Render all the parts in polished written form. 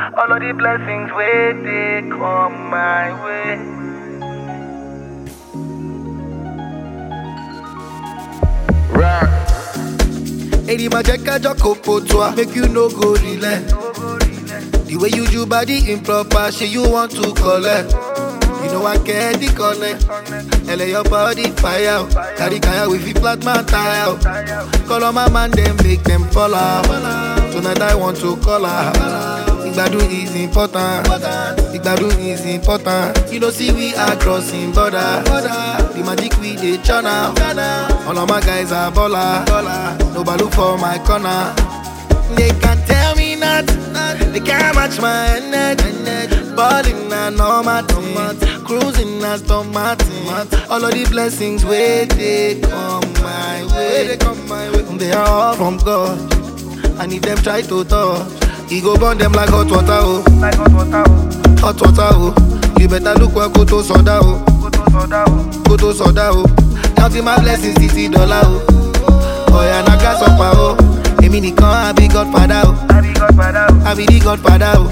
All of the blessings where they come my way. Rock. Eri ma jẹ́ kájọ kò pò tó a, make you no go relent. The way you do body improper, shey you want to collect. You know I get the connect. LA your body fire. Carry kaya with the flat man tire. Call on my man, them make them fall out. Tonight I want to call her. Igbadu is important. Igbadu is important. You know see we are crossing border. The magic we dey channel. All of my guys are baller. Nobody look for my corner. They can't tell me nothing. They can't match my energy. Balling na normal thing. Cruising na Aston Martin. All of the blessings where they come my way. They are all from God. And if them try to touch, he go burn them like hot water, oh. Hot water, oh. You better look where go to soda, oh. Go to soda, oh. Counting my blessings, $60, oh. Oh yeah, na gas up, oh. Emi nikan, I be Godfather, oh. I be the Godfather, oh.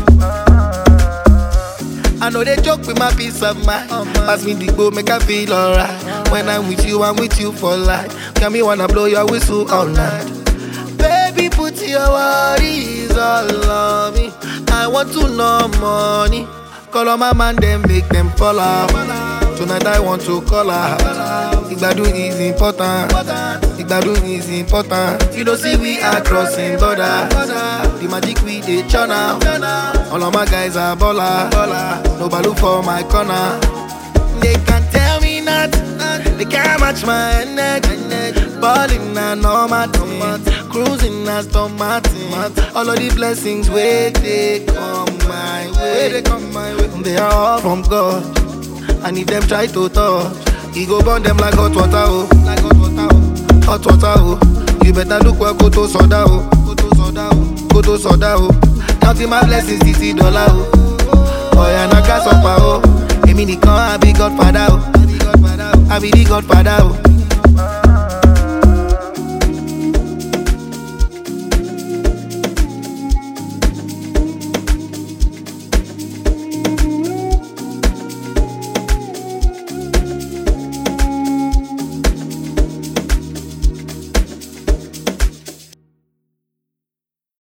I know they joke with my peace of mind. Pass me the go, make I feel alright. When I'm with you for life. Can me wanna blow your whistle all night. Baby, put your worries all on me. I want to know money. Call on my man, then make them fall off. Tonight I want to call her. Igbadu is important. Igbadu is important. You know see we are crossing border. The magic we dey channel. All of my guys are baller. Nobody look for my corner. They can't tell me nothing. They can't match my energy. Balling na normal thing. Cruising na Aston Martin. All of the blessings where they come my way. They are all from God. And if them try to touch, he go burn them like hot water, oh. Hot water, oh. You better look where go to soda, oh. Go to soda, oh. Counting my blessings, $60, oh. Oh yeah, na gas up, oh. Emi nikan, I be Godfather, oh. I be the Godfather, oh.